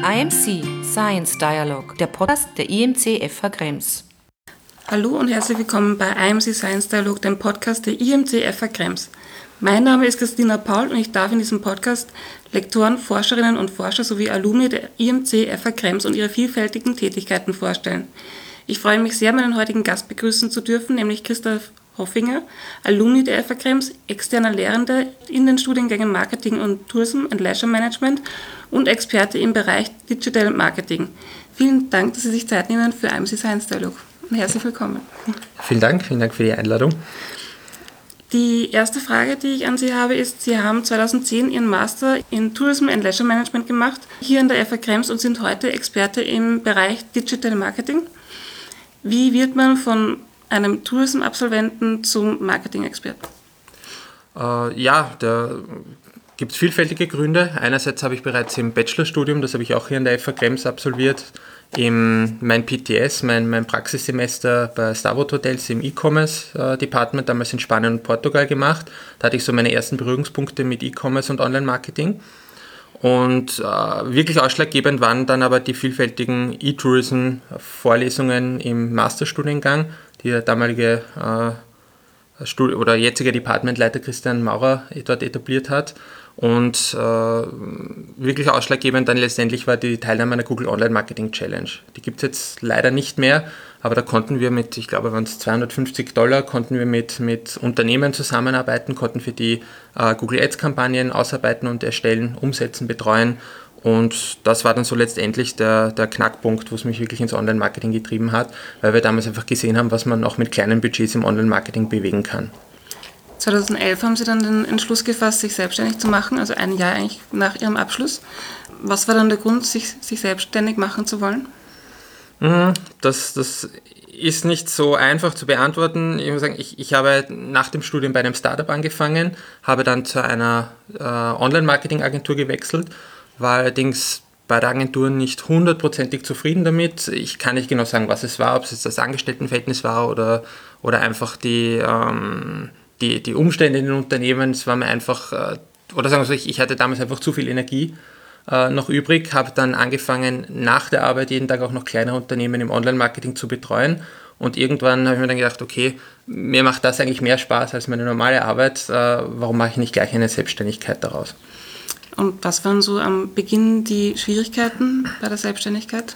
IMC Science Dialogue, der Podcast der IMC FH Krems. Hallo und herzlich willkommen bei IMC Science Dialogue, dem Podcast der IMC FH Krems. Mein Name ist Christina Paul und ich darf in diesem Podcast Lektoren, Forscherinnen und Forscher sowie Alumni der IMC FH Krems und ihre vielfältigen Tätigkeiten vorstellen. Ich freue mich sehr, meinen heutigen Gast begrüßen zu dürfen, nämlich Christoph Hoffinger, Alumni der FH Krems, externer Lehrender in den Studiengängen Marketing und Tourism and Leisure Management und Experte im Bereich Digital Marketing. Vielen Dank, dass Sie sich Zeit nehmen für IMC Science Dialogue und herzlich willkommen. Vielen Dank für die Einladung. Die erste Frage, die ich an Sie habe, ist, Sie haben 2010 Ihren Master in Tourism and Leisure Management gemacht, hier an der FH Krems und sind heute Experte im Bereich Digital Marketing. Wie wird man von einem Tourism-Absolventen zum Marketing-Experten? Da gibt es vielfältige Gründe. Einerseits habe ich bereits im Bachelorstudium, das habe ich auch hier an der FH Krems absolviert, mein PTS, mein Praxissemester bei Starwood Hotels im E-Commerce-Department, damals in Spanien und Portugal gemacht. Da hatte ich so meine ersten Berührungspunkte mit E-Commerce und Online-Marketing. Und wirklich ausschlaggebend waren dann aber die vielfältigen E-Tourism-Vorlesungen im Masterstudiengang, die der damalige oder jetzige Departmentleiter Christian Maurer dort etabliert hat. Und wirklich ausschlaggebend dann letztendlich war die Teilnahme an der Google Online Marketing Challenge. Die gibt es jetzt leider nicht mehr, aber da konnten wir mit, ich glaube, waren es $250, konnten wir mit Unternehmen zusammenarbeiten, konnten für die Google Ads Kampagnen ausarbeiten und erstellen, umsetzen, betreuen. Und das war dann so letztendlich der Knackpunkt, wo es mich wirklich ins Online-Marketing getrieben hat, weil wir damals einfach gesehen haben, was man auch mit kleinen Budgets im Online-Marketing bewegen kann. 2011 haben Sie dann den Entschluss gefasst, sich selbstständig zu machen, also ein Jahr eigentlich nach Ihrem Abschluss. Was war dann der Grund, sich selbstständig machen zu wollen? Das ist nicht so einfach zu beantworten. Ich muss sagen, ich habe nach dem Studium bei einem Startup angefangen, habe dann zu einer Online-Marketing-Agentur gewechselt, war allerdings bei der Agentur nicht 100%ig zufrieden damit. Ich kann nicht genau sagen, was es war, ob es jetzt das Angestelltenverhältnis war oder einfach die Umstände in den Unternehmen. Es war mir einfach, oder sagen wir so, ich hatte damals einfach zu viel Energie noch übrig, habe dann angefangen, nach der Arbeit jeden Tag auch noch kleinere Unternehmen im Online-Marketing zu betreuen. Und irgendwann habe ich mir dann gedacht, okay, mir macht das eigentlich mehr Spaß als meine normale Arbeit. Warum mache ich nicht gleich eine Selbstständigkeit daraus? Und was waren so am Beginn die Schwierigkeiten bei der Selbstständigkeit?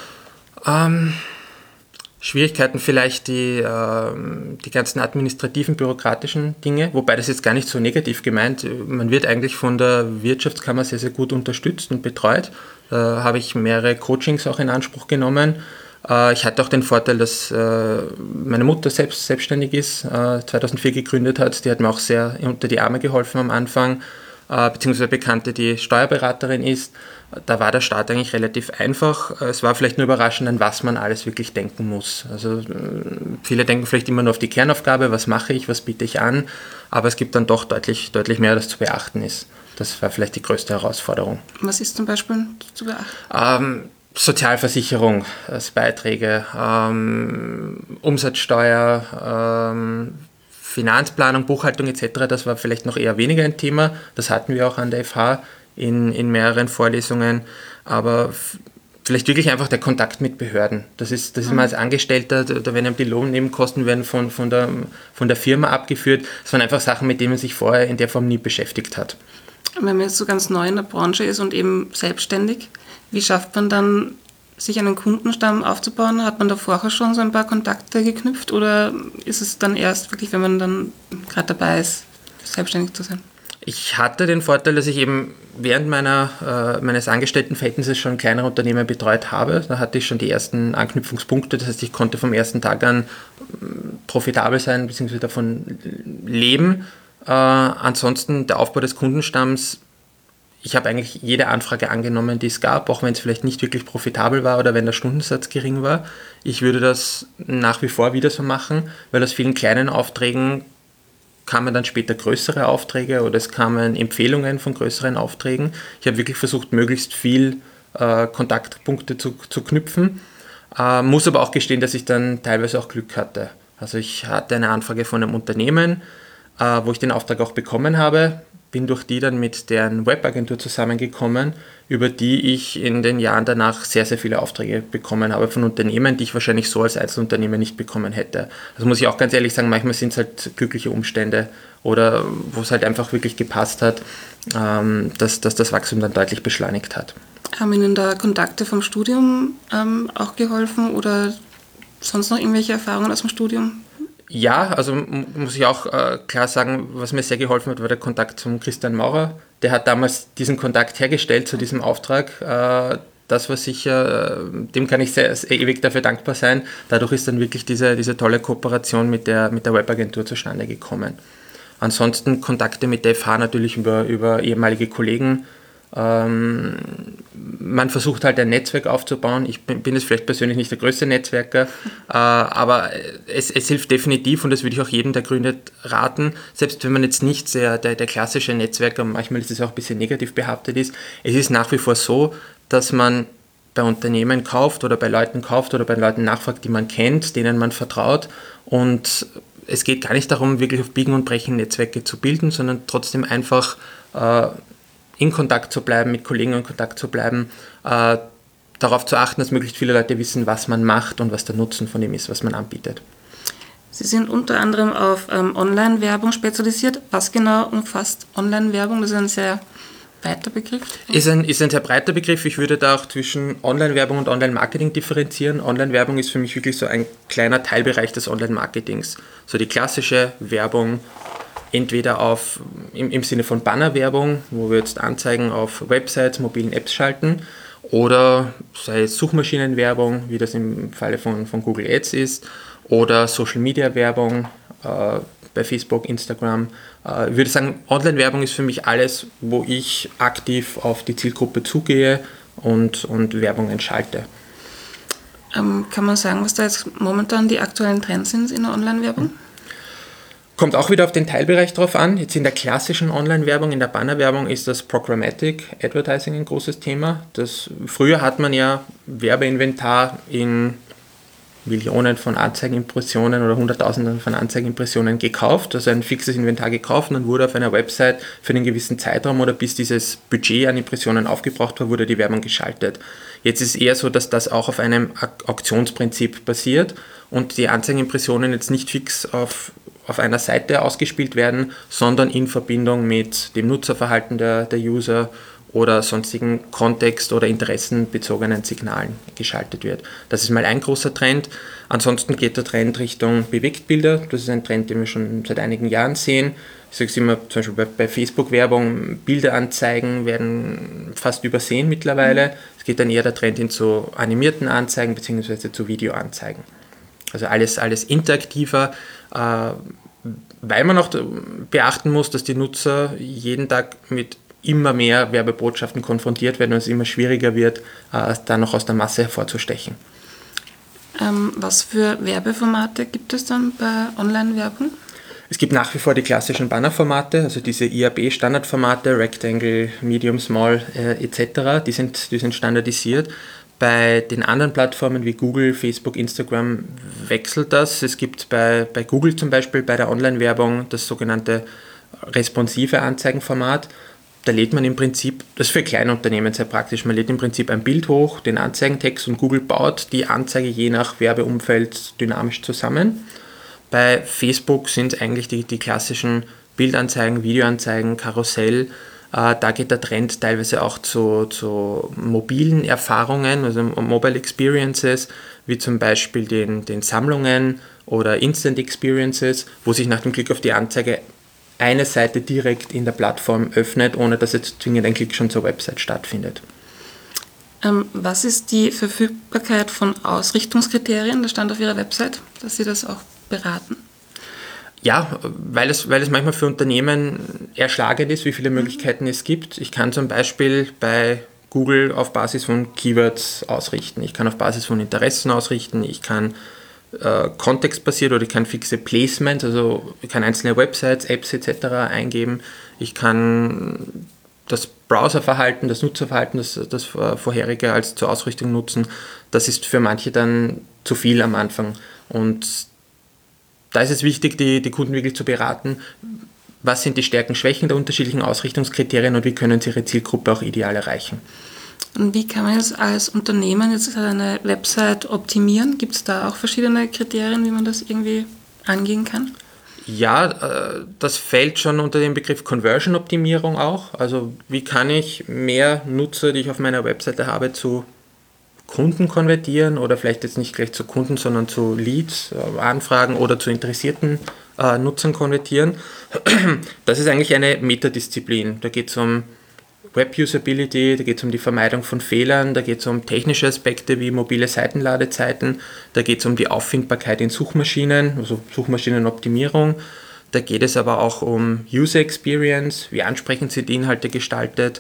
Schwierigkeiten vielleicht die ganzen administrativen, bürokratischen Dinge, wobei das jetzt gar nicht so negativ gemeint. Man wird eigentlich von der Wirtschaftskammer sehr, sehr gut unterstützt und betreut. Da habe ich mehrere Coachings auch in Anspruch genommen. Ich hatte auch den Vorteil, dass meine Mutter selbstständig ist, 2004 gegründet hat. Die hat mir auch sehr unter die Arme geholfen am Anfang, beziehungsweise Bekannte, die Steuerberaterin ist. Da war der Start eigentlich relativ einfach. Es war vielleicht nur überraschend, an was man alles wirklich denken muss. Also viele denken vielleicht immer nur auf die Kernaufgabe, was mache ich, was biete ich an, aber es gibt dann doch deutlich mehr, das zu beachten ist. Das war vielleicht die größte Herausforderung. Was ist zum Beispiel zu beachten? Sozialversicherung, Beiträge, Umsatzsteuer, Finanzplanung, Buchhaltung etc., das war vielleicht noch eher weniger ein Thema. Das hatten wir auch an der FH in mehreren Vorlesungen, aber vielleicht wirklich einfach der Kontakt mit Behörden. Das ist man als Angestellter, da werden die Lohnnebenkosten werden von der Firma abgeführt. Das waren einfach Sachen, mit denen man sich vorher in der Form nie beschäftigt hat. Wenn man jetzt so ganz neu in der Branche ist und eben selbstständig, wie schafft man dann, sich einen Kundenstamm aufzubauen? Hat man da vorher schon so ein paar Kontakte geknüpft oder ist es dann erst wirklich, wenn man dann gerade dabei ist, selbstständig zu sein? Ich hatte den Vorteil, dass ich eben während meines Angestelltenverhältnisses schon kleinere Unternehmen betreut habe. Da hatte ich schon die ersten Anknüpfungspunkte. Das heißt, ich konnte vom ersten Tag an profitabel sein bzw. davon leben. Ansonsten der Aufbau des Kundenstamms. Ich habe eigentlich jede Anfrage angenommen, die es gab, auch wenn es vielleicht nicht wirklich profitabel war oder wenn der Stundensatz gering war. Ich würde das nach wie vor wieder so machen, weil aus vielen kleinen Aufträgen kamen dann später größere Aufträge oder es kamen Empfehlungen von größeren Aufträgen. Ich habe wirklich versucht, möglichst viel Kontaktpunkte zu knüpfen, muss aber auch gestehen, dass ich dann teilweise auch Glück hatte. Also ich hatte eine Anfrage von einem Unternehmen, wo ich den Auftrag auch bekommen habe. bin durch die dann mit deren Webagentur zusammengekommen, über die ich in den Jahren danach sehr, sehr viele Aufträge bekommen habe von Unternehmen, die ich wahrscheinlich so als Einzelunternehmer nicht bekommen hätte. Also muss ich auch ganz ehrlich sagen, manchmal sind es halt glückliche Umstände oder wo es halt einfach wirklich gepasst hat, dass das Wachstum dann deutlich beschleunigt hat. Haben Ihnen da Kontakte vom Studium auch geholfen oder sonst noch irgendwelche Erfahrungen aus dem Studium? Ja, also muss ich auch klar sagen, was mir sehr geholfen hat, war der Kontakt zum Christian Maurer. Der hat damals diesen Kontakt hergestellt zu diesem Auftrag. Das war sicher, dem kann ich sehr ewig dafür dankbar sein. Dadurch ist dann wirklich diese tolle Kooperation mit der Webagentur zustande gekommen. Ansonsten Kontakte mit der FH natürlich über ehemalige Kollegen. Man versucht halt ein Netzwerk aufzubauen. Ich bin jetzt vielleicht persönlich nicht der größte Netzwerker, aber es hilft definitiv und das würde ich auch jedem, der gründet, raten. Selbst wenn man jetzt nicht der klassische Netzwerker, manchmal ist es auch ein bisschen negativ behaftet ist, es ist nach wie vor so, dass man bei Unternehmen kauft oder bei Leuten nachfragt, die man kennt, denen man vertraut und es geht gar nicht darum, wirklich auf Biegen und Brechen Netzwerke zu bilden, sondern trotzdem einfach in Kontakt zu bleiben, mit Kollegen in Kontakt zu bleiben, darauf zu achten, dass möglichst viele Leute wissen, was man macht und was der Nutzen von dem ist, was man anbietet. Sie sind unter anderem auf Online-Werbung spezialisiert. Was genau umfasst Online-Werbung? Das ist ein sehr weiter Begriff. Ist ein sehr breiter Begriff. Ich würde da auch zwischen Online-Werbung und Online-Marketing differenzieren. Online-Werbung ist für mich wirklich so ein kleiner Teilbereich des Online-Marketings. So die klassische Werbung, entweder im Sinne von Bannerwerbung, wo wir jetzt Anzeigen auf Websites, mobilen Apps schalten, oder sei es Suchmaschinenwerbung, wie das im Falle von Google Ads ist, oder Social-Media-Werbung bei Facebook, Instagram. Ich würde sagen, Online-Werbung ist für mich alles, wo ich aktiv auf die Zielgruppe zugehe und Werbung schalte. Kann man sagen, was da jetzt momentan die aktuellen Trends sind in der Online-Werbung? Kommt auch wieder auf den Teilbereich drauf an. Jetzt in der klassischen Online-Werbung, in der Bannerwerbung ist das Programmatic Advertising ein großes Thema. Früher hat man ja Werbeinventar in Millionen von Anzeigenimpressionen oder Hunderttausenden von Anzeigenimpressionen gekauft, also ein fixes Inventar gekauft und dann wurde auf einer Website für einen gewissen Zeitraum oder bis dieses Budget an Impressionen aufgebraucht war, wurde die Werbung geschaltet. Jetzt ist es eher so, dass das auch auf einem Auktionsprinzip basiert und die Anzeigenimpressionen jetzt nicht fix auf einer Seite ausgespielt werden, sondern in Verbindung mit dem Nutzerverhalten der User oder sonstigen kontext- oder interessenbezogenen Signalen geschaltet wird. Das ist mal ein großer Trend. Ansonsten geht der Trend Richtung Bewegtbilder. Das ist ein Trend, den wir schon seit einigen Jahren sehen. Ich sage es immer, zum Beispiel bei Facebook-Werbung, Bilderanzeigen werden fast übersehen mittlerweile. Es geht dann eher der Trend hin zu animierten Anzeigen bzw. zu Videoanzeigen. Also alles interaktiver, weil man auch beachten muss, dass die Nutzer jeden Tag mit immer mehr Werbebotschaften konfrontiert werden und es immer schwieriger wird, da noch aus der Masse hervorzustechen. Was für Werbeformate gibt es dann bei Online-Werbung? Es gibt nach wie vor die klassischen Bannerformate, also diese IAB-Standardformate, Rectangle, Medium, Small etc., die sind standardisiert. Bei den anderen Plattformen wie Google, Facebook, Instagram wechselt das. Es gibt bei Google zum Beispiel bei der Online-Werbung das sogenannte responsive Anzeigenformat. Da lädt man im Prinzip, das ist für kleine Unternehmen sehr praktisch, man lädt im Prinzip ein Bild hoch, den Anzeigentext und Google baut die Anzeige je nach Werbeumfeld dynamisch zusammen. Bei Facebook sind eigentlich die klassischen Bildanzeigen, Videoanzeigen, Karussell. Da geht der Trend teilweise auch zu mobilen Erfahrungen, also Mobile Experiences, wie zum Beispiel den Sammlungen oder Instant Experiences, wo sich nach dem Klick auf die Anzeige eine Seite direkt in der Plattform öffnet, ohne dass jetzt zwingend ein Klick schon zur Website stattfindet. Was ist die Verfügbarkeit von Ausrichtungskriterien? Das stand auf Ihrer Website, dass Sie das auch beraten. Ja, weil es manchmal für Unternehmen erschlagend ist, wie viele Möglichkeiten es gibt. Ich kann zum Beispiel bei Google auf Basis von Keywords ausrichten. Ich kann auf Basis von Interessen ausrichten. Ich kann kontextbasiert oder ich kann fixe Placements, also ich kann einzelne Websites, Apps etc. eingeben. Ich kann das Browserverhalten, das Nutzerverhalten, das vorherige als zur Ausrichtung nutzen. Das ist für manche dann zu viel am Anfang. Und da ist es wichtig, die Kunden wirklich zu beraten, was sind die Stärken, Schwächen der unterschiedlichen Ausrichtungskriterien und wie können sie ihre Zielgruppe auch ideal erreichen. Und wie kann man jetzt als Unternehmen jetzt eine Website optimieren? Gibt es da auch verschiedene Kriterien, wie man das irgendwie angehen kann? Ja, das fällt schon unter den Begriff Conversion-Optimierung auch. Also wie kann ich mehr Nutzer, die ich auf meiner Webseite habe, zu Kunden konvertieren oder vielleicht jetzt nicht gleich zu Kunden, sondern zu Leads, Anfragen oder zu interessierten Nutzern konvertieren. Das ist eigentlich eine Metadisziplin. Da geht es um Web-Usability, da geht es um die Vermeidung von Fehlern, da geht es um technische Aspekte wie mobile Seitenladezeiten, da geht es um die Auffindbarkeit in Suchmaschinen, also Suchmaschinenoptimierung, da geht es aber auch um User Experience, wie ansprechend sind die Inhalte gestaltet.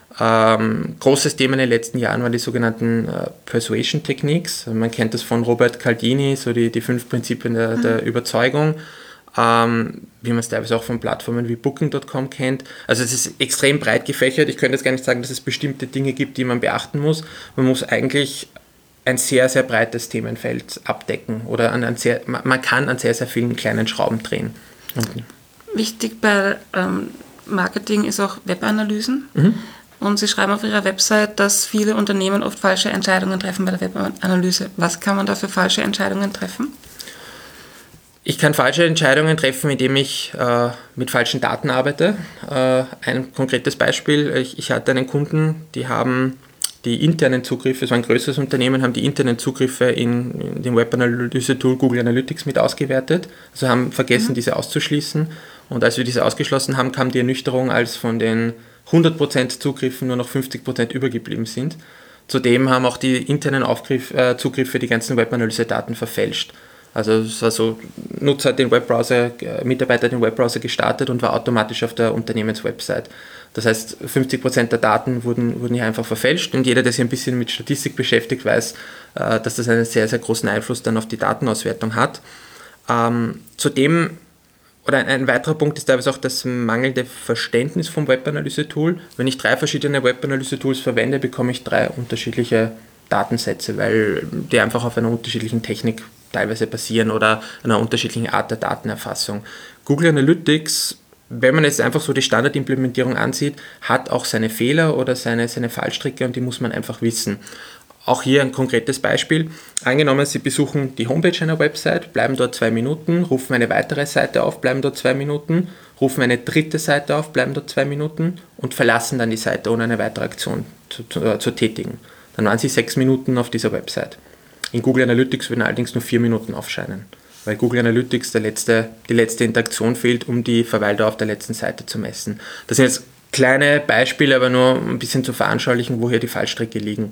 Großes Thema in den letzten Jahren waren die sogenannten Persuasion Techniques. Man kennt das von Robert Cialdini, so die 5 Prinzipien der Überzeugung. Wie man es teilweise auch von Plattformen wie Booking.com kennt. Also es ist extrem breit gefächert. Ich könnte jetzt gar nicht sagen, dass es bestimmte Dinge gibt, die man beachten muss. Man muss eigentlich ein sehr, sehr breites Themenfeld abdecken oder man kann an sehr, sehr vielen kleinen Schrauben drehen. Wichtig bei Marketing ist auch Webanalysen. Und Sie schreiben auf Ihrer Website, dass viele Unternehmen oft falsche Entscheidungen treffen bei der Webanalyse. Was kann man da für falsche Entscheidungen treffen? Ich kann falsche Entscheidungen treffen, indem ich mit falschen Daten arbeite. Ein konkretes Beispiel, ich hatte einen Kunden, die haben die internen Zugriffe, es war ein größeres Unternehmen, haben die internen Zugriffe in dem Webanalyse-Tool Google Analytics mit ausgewertet, also haben vergessen, diese auszuschließen. Und als wir diese ausgeschlossen haben, kam die Ernüchterung, als von den 100% Zugriffen nur noch 50% übergeblieben sind. Zudem haben auch die internen Zugriffe die ganzen Webanalyse-Daten verfälscht. Also es war so, Nutzer hat Mitarbeiter hat den Webbrowser gestartet und war automatisch auf der Unternehmenswebsite. Das heißt, 50% der Daten wurden hier einfach verfälscht und jeder, der sich ein bisschen mit Statistik beschäftigt, weiß, dass das einen sehr, sehr großen Einfluss dann auf die Datenauswertung hat. Zudem, oder ein weiterer Punkt ist teilweise auch das mangelnde Verständnis vom Webanalyse-Tool. Wenn ich 3 verschiedene Webanalyse-Tools verwende, bekomme ich 3 unterschiedliche Datensätze, weil die einfach auf einer unterschiedlichen Technik teilweise basieren oder einer unterschiedlichen Art der Datenerfassung. Google Analytics, wenn man jetzt einfach so die Standardimplementierung ansieht, hat auch seine Fehler oder seine Fallstricke und die muss man einfach wissen. Auch hier ein konkretes Beispiel. Angenommen, Sie besuchen die Homepage einer Website, bleiben dort 2 Minuten, rufen eine weitere Seite auf, bleiben dort 2 Minuten, rufen eine dritte Seite auf, bleiben dort 2 Minuten und verlassen dann die Seite, ohne eine weitere Aktion zu tätigen. Dann waren Sie 6 Minuten auf dieser Website. In Google Analytics würden allerdings nur 4 Minuten aufscheinen, weil Google Analytics die letzte Interaktion fehlt, um die Verweildauer auf der letzten Seite zu messen. Das sind jetzt kleine Beispiele, aber nur ein bisschen zu veranschaulichen, wo hier die Fallstricke liegen.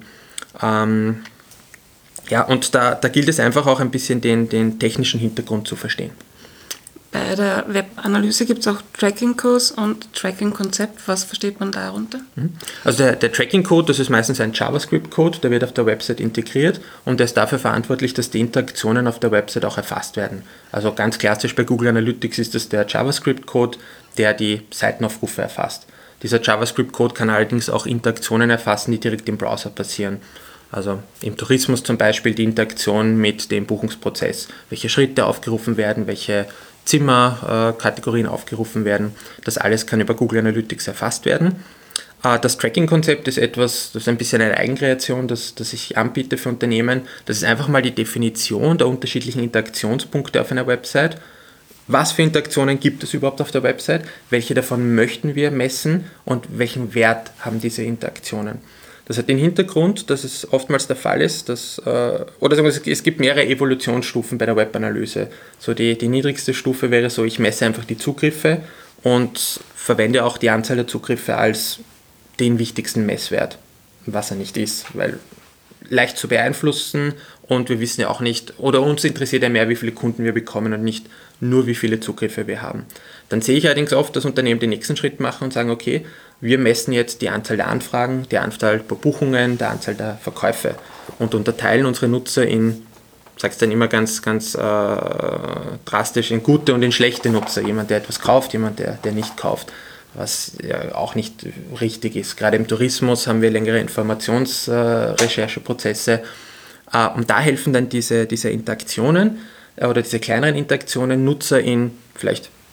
Und da gilt es einfach auch ein bisschen den technischen Hintergrund zu verstehen. Bei der Webanalyse gibt es auch Tracking-Codes und Tracking-Konzept. Was versteht man darunter? Also der Tracking-Code, das ist meistens ein JavaScript-Code, der wird auf der Website integriert und der ist dafür verantwortlich, dass die Interaktionen auf der Website auch erfasst werden. Also ganz klassisch bei Google Analytics ist das der JavaScript-Code, der die Seitenaufrufe erfasst. Dieser JavaScript-Code kann allerdings auch Interaktionen erfassen, die direkt im Browser passieren. Also im Tourismus zum Beispiel die Interaktion mit dem Buchungsprozess, welche Schritte aufgerufen werden, welche Zimmerkategorien aufgerufen werden. Das alles kann über Google Analytics erfasst werden. Das Tracking-Konzept ist etwas, das ist ein bisschen eine Eigenkreation, das ich anbiete für Unternehmen. Das ist einfach mal die Definition der unterschiedlichen Interaktionspunkte auf einer Website. Was für Interaktionen gibt es überhaupt auf der Website? Welche davon möchten wir messen und welchen Wert haben diese Interaktionen? Das hat den Hintergrund, dass es oftmals der Fall ist, es gibt mehrere Evolutionsstufen bei der Webanalyse. So die niedrigste Stufe wäre so, ich messe einfach die Zugriffe und verwende auch die Anzahl der Zugriffe als den wichtigsten Messwert, was er nicht ist, weil leicht zu beeinflussen und wir wissen ja auch nicht, oder uns interessiert ja mehr, wie viele Kunden wir bekommen und nicht nur, wie viele Zugriffe wir haben. Dann sehe ich allerdings oft, dass Unternehmen den nächsten Schritt machen und sagen, okay, wir messen jetzt die Anzahl der Anfragen, die Anzahl der Buchungen, die Anzahl der Verkäufe und unterteilen unsere Nutzer in, ich sage es dann immer ganz drastisch, in gute und in schlechte Nutzer. Jemand, der etwas kauft, jemand, der nicht kauft, was ja auch nicht richtig ist. Gerade im Tourismus haben wir längere Informationsrechercheprozesse und da helfen dann diese Interaktionen oder diese kleineren Interaktionen Nutzer in vielleicht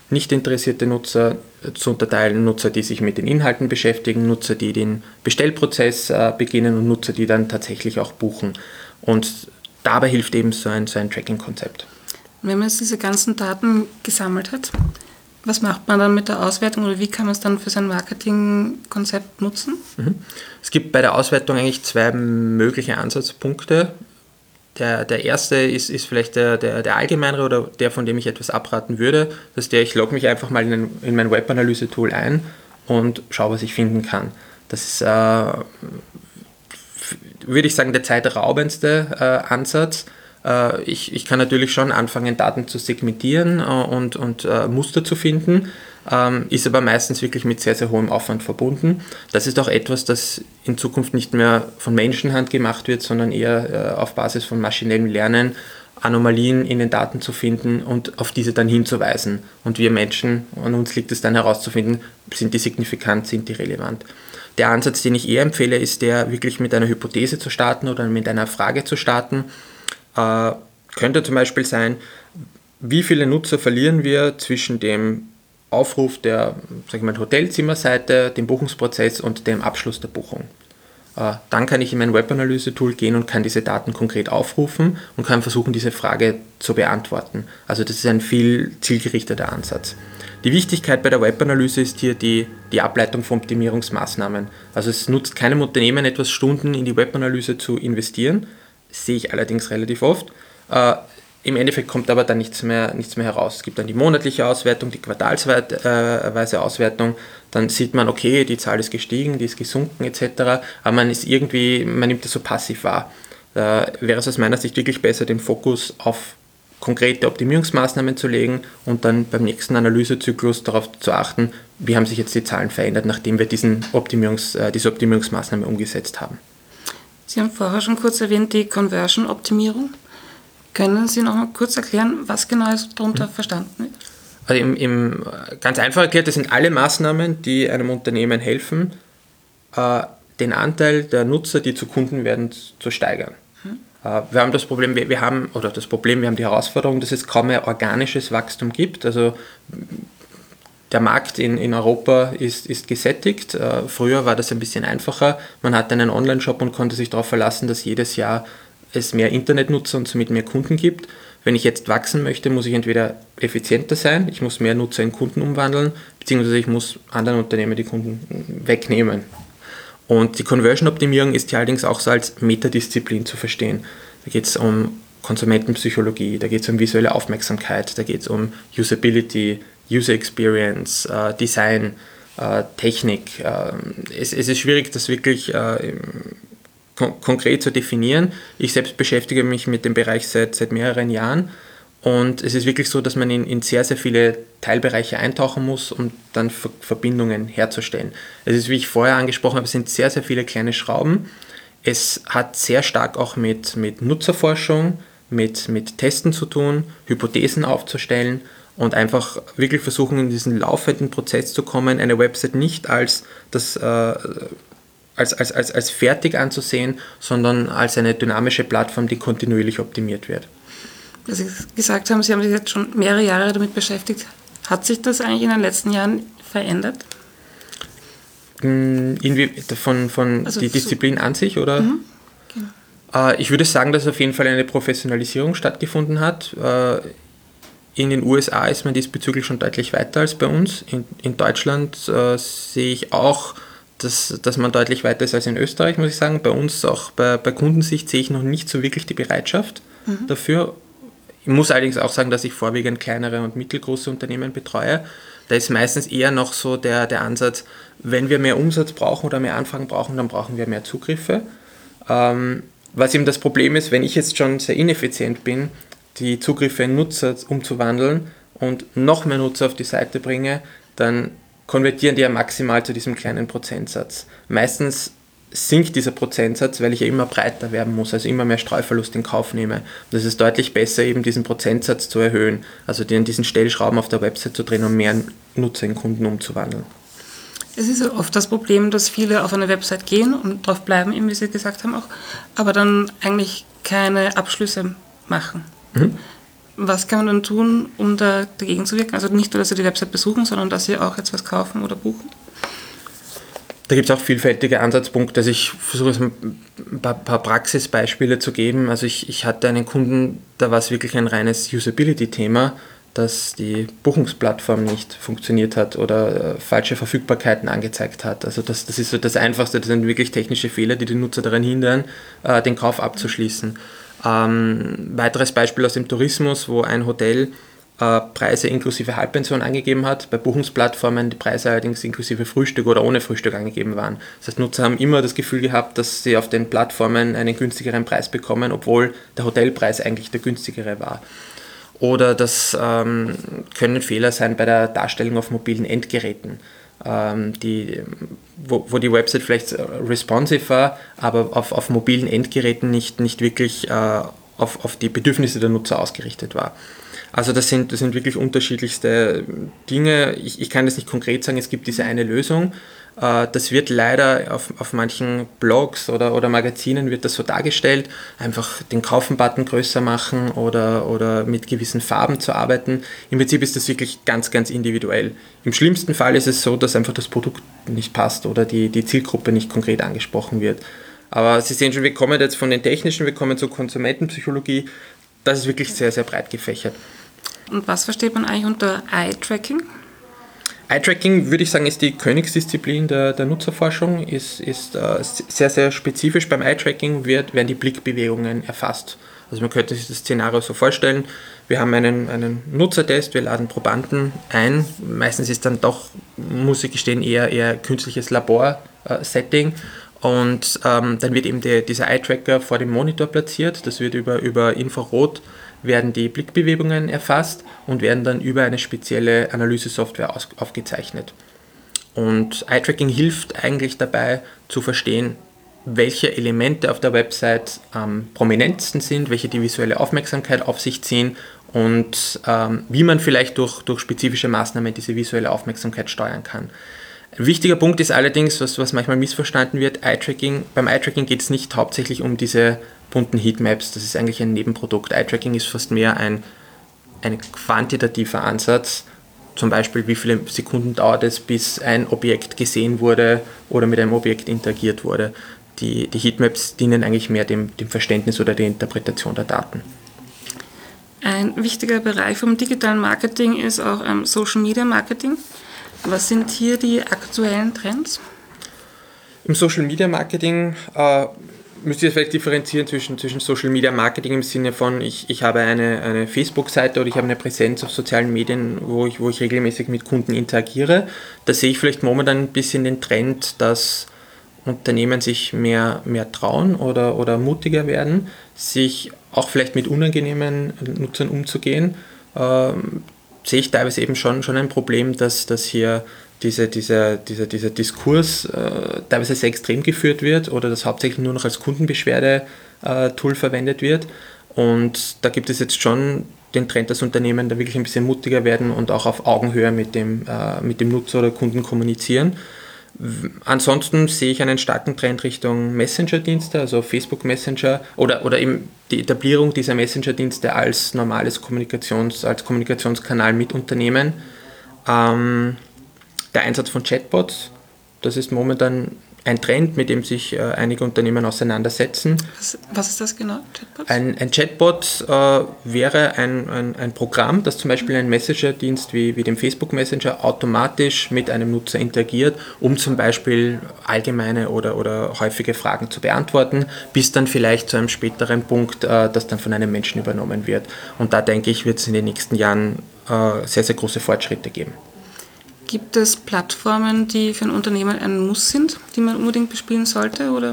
nicht interessierte Nutzer zu unterteilen, Nutzer, die sich mit den Inhalten beschäftigen, Nutzer, die den Bestellprozess beginnen und Nutzer, die dann tatsächlich auch buchen. Und dabei hilft eben so ein Tracking-Konzept. Wenn man jetzt diese ganzen Daten gesammelt hat, was macht man dann mit der Auswertung oder wie kann man es dann für sein Marketingkonzept nutzen? Es gibt bei der Auswertung eigentlich 2 mögliche Ansatzpunkte. Der erste ist vielleicht der allgemeinere oder der, von dem ich etwas abraten würde. Das ist ich logge mich einfach mal in mein Webanalyse-Tool ein und schaue, was ich finden kann. Das ist, würde ich sagen, der zeitraubendste Ansatz. Ich kann natürlich schon anfangen, Daten zu segmentieren und Muster zu finden, ist aber meistens wirklich mit sehr, sehr hohem Aufwand verbunden. Das ist auch etwas, das in Zukunft nicht mehr von Menschenhand gemacht wird, sondern eher auf Basis von maschinellem Lernen Anomalien in den Daten zu finden und auf diese dann hinzuweisen. Und wir Menschen, an uns liegt es dann herauszufinden, sind die signifikant, sind die relevant. Der Ansatz, den ich eher empfehle, ist der, wirklich mit einer Hypothese zu starten oder mit einer Frage zu starten. Könnte zum Beispiel sein, wie viele Nutzer verlieren wir zwischen dem Aufruf der Hotelzimmerseite, dem Buchungsprozess und dem Abschluss der Buchung. Dann kann ich in mein Webanalyse-Tool gehen und kann diese Daten konkret aufrufen und kann versuchen, diese Frage zu beantworten. Also das ist ein viel zielgerichteter Ansatz. Die Wichtigkeit bei der Webanalyse ist hier die Ableitung von Optimierungsmaßnahmen. Also es nutzt keinem Unternehmen etwas, Stunden in die Webanalyse zu investieren. Das sehe ich allerdings relativ oft. Im Endeffekt kommt aber dann nichts mehr heraus. Es gibt dann die monatliche Auswertung, die quartalsweise Auswertung. Dann sieht man, okay, die Zahl ist gestiegen, die ist gesunken etc. Aber man nimmt das so passiv wahr. Da wäre es aus meiner Sicht wirklich besser, den Fokus auf konkrete Optimierungsmaßnahmen zu legen und dann beim nächsten Analysezyklus darauf zu achten, wie haben sich jetzt die Zahlen verändert, nachdem wir diese Optimierungsmaßnahme umgesetzt haben. Sie haben vorher schon kurz erwähnt, die Conversion-Optimierung. Können Sie noch mal kurz erklären, was genau darunter verstanden wird? Also ganz einfach erklärt, das sind alle Maßnahmen, die einem Unternehmen helfen, den Anteil der Nutzer, die zu Kunden werden, zu steigern. Wir haben wir haben die Herausforderung, dass es kaum mehr organisches Wachstum gibt. Also der Markt in Europa ist gesättigt. Früher war das ein bisschen einfacher. Man hatte einen Online-Shop und konnte sich darauf verlassen, dass jedes Jahr es mehr Internetnutzer und somit mehr Kunden gibt. Wenn ich jetzt wachsen möchte, muss ich entweder effizienter sein, ich muss mehr Nutzer in Kunden umwandeln, beziehungsweise ich muss anderen Unternehmen die Kunden wegnehmen. Und die Conversion-Optimierung ist hier allerdings auch so als Metadisziplin zu verstehen. Da geht es um Konsumentenpsychologie, da geht es um visuelle Aufmerksamkeit, da geht es um Usability, User Experience, Design, Technik. Es ist schwierig, das wirklich konkret zu definieren. Ich selbst beschäftige mich mit dem Bereich seit mehreren Jahren und es ist wirklich so, dass man in sehr, sehr viele Teilbereiche eintauchen muss, um dann Verbindungen herzustellen. Es ist, wie ich vorher angesprochen habe, es sind sehr, sehr viele kleine Schrauben. Es hat sehr stark auch mit Nutzerforschung, mit Testen zu tun, Hypothesen aufzustellen und einfach wirklich versuchen, in diesen laufenden Prozess zu kommen, eine Website nicht als fertig anzusehen, sondern als eine dynamische Plattform, die kontinuierlich optimiert wird. Wie Sie gesagt haben, Sie haben sich jetzt schon mehrere Jahre damit beschäftigt. Hat sich das eigentlich in den letzten Jahren verändert? Also die Disziplin an sich, oder? Genau. Ich würde sagen, dass auf jeden Fall eine Professionalisierung stattgefunden hat. In den USA ist man diesbezüglich schon deutlich weiter als bei uns. In Deutschland sehe ich auch, dass man deutlich weiter ist als in Österreich, muss ich sagen. Bei uns, auch bei Kundensicht, sehe ich noch nicht so wirklich die Bereitschaft dafür. Ich muss allerdings auch sagen, dass ich vorwiegend kleinere und mittelgroße Unternehmen betreue. Da ist meistens eher noch so der Ansatz, wenn wir mehr Umsatz brauchen oder mehr Anfragen brauchen, dann brauchen wir mehr Zugriffe. Was eben das Problem ist, wenn ich jetzt schon sehr ineffizient bin, die Zugriffe in Nutzer umzuwandeln und noch mehr Nutzer auf die Seite bringe, dann konvertieren die ja maximal zu diesem kleinen Prozentsatz. Meistens sinkt dieser Prozentsatz, weil ich ja immer breiter werden muss, also immer mehr Streuverlust in Kauf nehme. Und es ist deutlich besser, eben diesen Prozentsatz zu erhöhen, also diesen Stellschrauben auf der Website zu drehen, um mehr Nutzer in Kunden umzuwandeln. Es ist ja oft das Problem, dass viele auf eine Website gehen und drauf bleiben, eben wie Sie gesagt haben auch, aber dann eigentlich keine Abschlüsse machen. Was kann man dann tun, um dagegen zu wirken? Also nicht nur, dass sie die Website besuchen, sondern dass sie auch jetzt was kaufen oder buchen? Da gibt es auch vielfältige Ansatzpunkte. Also ich versuche es ein paar Praxisbeispiele zu geben. Also ich hatte einen Kunden, da war es wirklich ein reines Usability-Thema, dass die Buchungsplattform nicht funktioniert hat oder falsche Verfügbarkeiten angezeigt hat. Also das ist so das Einfachste, das sind wirklich technische Fehler, die den Nutzer daran hindern, den Kauf abzuschließen. Weiteres Beispiel aus dem Tourismus, wo ein Hotel Preise inklusive Halbpension angegeben hat, bei Buchungsplattformen die Preise allerdings inklusive Frühstück oder ohne Frühstück angegeben waren. Das heißt, Nutzer haben immer das Gefühl gehabt, dass sie auf den Plattformen einen günstigeren Preis bekommen, obwohl der Hotelpreis eigentlich der günstigere war. Oder das können Fehler sein bei der Darstellung auf mobilen Endgeräten, wo die Website vielleicht responsive war, aber auf mobilen Endgeräten nicht wirklich auf die Bedürfnisse der Nutzer ausgerichtet war. Also das sind wirklich unterschiedlichste Dinge. Ich kann das nicht konkret sagen, es gibt diese eine Lösung. Das wird leider auf manchen Blogs oder Magazinen wird das so dargestellt, einfach den Kaufen-Button größer machen oder mit gewissen Farben zu arbeiten. Im Prinzip ist das wirklich ganz, ganz individuell. Im schlimmsten Fall ist es so, dass einfach das Produkt nicht passt oder die Zielgruppe nicht konkret angesprochen wird. Aber Sie sehen schon, wir kommen jetzt von den Technischen, wir kommen zur Konsumentenpsychologie. Das ist wirklich sehr, sehr breit gefächert. Und was versteht man eigentlich unter Eye-Tracking? Eye-Tracking, würde ich sagen, ist die Königsdisziplin der Nutzerforschung, ist sehr, sehr spezifisch. Beim Eye-Tracking werden die Blickbewegungen erfasst. Also man könnte sich das Szenario so vorstellen, wir haben einen Nutzertest, wir laden Probanden ein, meistens ist dann doch, muss ich gestehen, eher künstliches Labor-Setting. Und dann wird eben dieser Eye-Tracker vor dem Monitor platziert, das wird über Infrarot werden die Blickbewegungen erfasst und werden dann über eine spezielle Analysesoftware aufgezeichnet. Und Eye-Tracking hilft eigentlich dabei zu verstehen, welche Elemente auf der Website am prominentesten sind, welche die visuelle Aufmerksamkeit auf sich ziehen und wie man vielleicht durch spezifische Maßnahmen diese visuelle Aufmerksamkeit steuern kann. Ein wichtiger Punkt ist allerdings, was manchmal missverstanden wird, beim Eye-Tracking geht es nicht hauptsächlich um diese bunten Heatmaps, das ist eigentlich ein Nebenprodukt. Eye-Tracking ist fast mehr ein quantitativer Ansatz, zum Beispiel wie viele Sekunden dauert es, bis ein Objekt gesehen wurde oder mit einem Objekt interagiert wurde. Die Heatmaps dienen eigentlich mehr dem Verständnis oder der Interpretation der Daten. Ein wichtiger Bereich vom digitalen Marketing ist auch Social Media Marketing. Was sind hier die aktuellen Trends? Im Social Media Marketing müsst ihr vielleicht differenzieren zwischen Social Media Marketing im Sinne von, ich habe eine Facebook-Seite oder ich habe eine Präsenz auf sozialen Medien, wo ich regelmäßig mit Kunden interagiere. Da sehe ich vielleicht momentan ein bisschen den Trend, dass Unternehmen sich mehr trauen oder mutiger werden, sich auch vielleicht mit unangenehmen Nutzern umzugehen. Sehe ich teilweise eben schon ein Problem, dass hier dieser Diskurs teilweise sehr extrem geführt wird oder das hauptsächlich nur noch als Kundenbeschwerde-Tool verwendet wird. Und da gibt es jetzt schon den Trend, dass Unternehmen da wirklich ein bisschen mutiger werden und auch auf Augenhöhe mit dem Nutzer oder Kunden kommunizieren. Ansonsten sehe ich einen starken Trend Richtung Messenger-Dienste, also Facebook Messenger oder eben die Etablierung dieser Messenger-Dienste als normales Kommunikationskanal mit Unternehmen. Der Einsatz von Chatbots, das ist momentan ein Trend, mit dem sich einige Unternehmen auseinandersetzen. Was ist das genau, Chatbots? Ein Chatbot wäre ein Programm, das zum Beispiel einen Messenger-Dienst wie dem Facebook Messenger automatisch mit einem Nutzer interagiert, um zum Beispiel allgemeine oder häufige Fragen zu beantworten, bis dann vielleicht zu einem späteren Punkt, das dann von einem Menschen übernommen wird. Und da denke ich, wird es in den nächsten Jahren sehr, sehr große Fortschritte geben. Gibt es Plattformen, die für ein Unternehmen ein Muss sind, die man unbedingt bespielen sollte? Oder?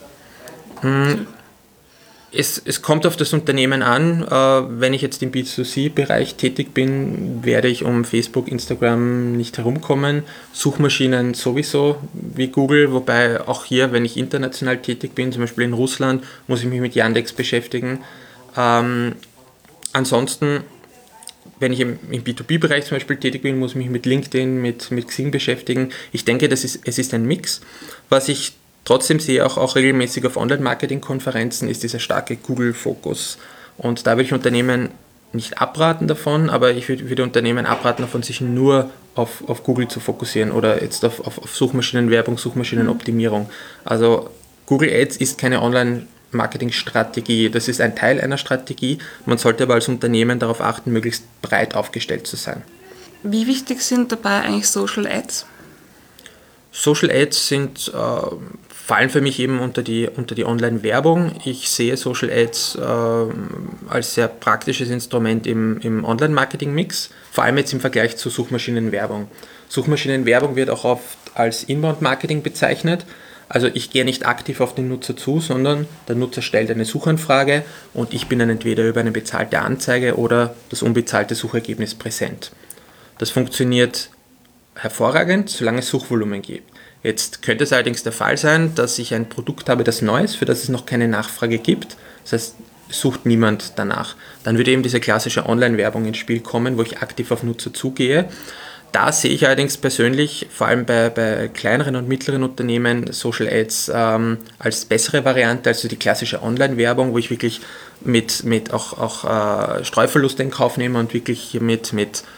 Es kommt auf das Unternehmen an. Wenn ich jetzt im B2C-Bereich tätig bin, werde ich um Facebook, Instagram nicht herumkommen. Suchmaschinen sowieso wie Google, wobei auch hier, wenn ich international tätig bin, zum Beispiel in Russland, muss ich mich mit Yandex beschäftigen. Ansonsten, wenn ich im B2B-Bereich zum Beispiel tätig bin, muss ich mich mit LinkedIn, mit Xing beschäftigen. Ich denke, es ist ein Mix. Was ich trotzdem sehe, auch regelmäßig auf Online-Marketing-Konferenzen, ist dieser starke Google-Fokus. Und da würde ich Unternehmen nicht abraten davon, aber ich würde Unternehmen abraten davon, sich nur auf Google zu fokussieren oder jetzt auf Suchmaschinenwerbung, Suchmaschinenoptimierung. Also Google Ads ist keine Online-Marketing-Strategie, das ist ein Teil einer Strategie. Man sollte aber als Unternehmen darauf achten, möglichst breit aufgestellt zu sein. Wie wichtig sind dabei eigentlich Social Ads? Social Ads fallen für mich eben unter die Online-Werbung. Ich sehe Social Ads als sehr praktisches Instrument im Online-Marketing-Mix, vor allem jetzt im Vergleich zu Suchmaschinenwerbung. Suchmaschinenwerbung wird auch oft als Inbound-Marketing bezeichnet. Also ich gehe nicht aktiv auf den Nutzer zu, sondern der Nutzer stellt eine Suchanfrage und ich bin dann entweder über eine bezahlte Anzeige oder das unbezahlte Suchergebnis präsent. Das funktioniert hervorragend, solange es Suchvolumen gibt. Jetzt könnte es allerdings der Fall sein, dass ich ein Produkt habe, das neu ist, für das es noch keine Nachfrage gibt. Das heißt, es sucht niemand danach. Dann würde eben diese klassische Online-Werbung ins Spiel kommen, wo ich aktiv auf Nutzer zugehe. Da sehe ich allerdings persönlich, vor allem bei kleineren und mittleren Unternehmen, Social Ads als bessere Variante, also die klassische Online-Werbung, wo ich wirklich mit auch Streuverluste in Kauf nehme und wirklich mit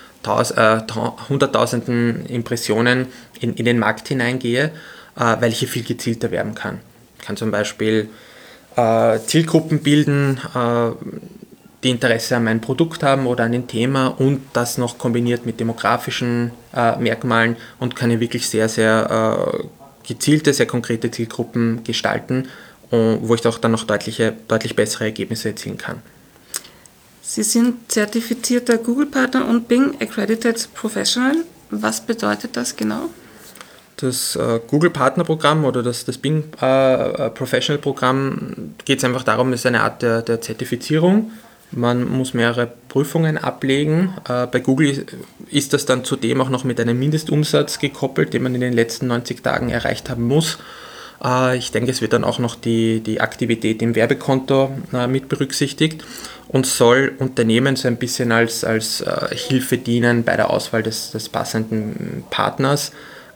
hunderttausenden Impressionen in den Markt hineingehe, weil ich hier viel gezielter werben kann. Ich kann zum Beispiel Zielgruppen bilden, die Interesse an meinem Produkt haben oder an dem Thema und das noch kombiniert mit demografischen Merkmalen und kann hier wirklich sehr, sehr gezielte, sehr konkrete Zielgruppen gestalten, wo ich auch dann noch deutlich bessere Ergebnisse erzielen kann. Sie sind zertifizierter Google-Partner und Bing Accredited Professional. Was bedeutet das genau? Das Google-Partnerprogramm oder das Bing Professional-Programm geht es einfach darum, es ist eine Art der Zertifizierung. Man muss mehrere Prüfungen ablegen. Bei Google ist das dann zudem auch noch mit einem Mindestumsatz gekoppelt, den man in den letzten 90 Tagen erreicht haben muss. Ich denke, es wird dann auch noch die Aktivität im Werbekonto mit berücksichtigt und soll Unternehmen so ein bisschen als Hilfe dienen bei der Auswahl des passenden Partners.